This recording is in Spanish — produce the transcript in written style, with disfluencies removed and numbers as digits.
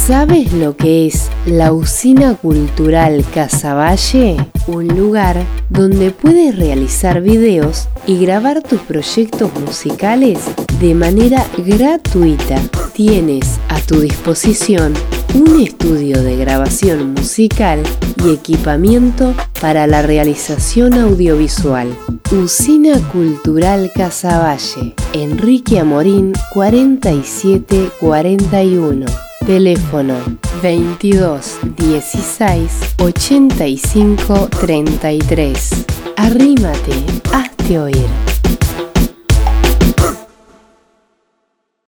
¿Sabes lo que es la Usina Cultural Casaballe? Un lugar donde puedes realizar videos y grabar tus proyectos musicales de manera gratuita. Tienes a tu disposición un estudio de grabación musical y equipamiento para la realización audiovisual. Usina Cultural Casaballe, Enrique Amorín 4741. Teléfono 22 16 85 33. Arrímate, hazte oír.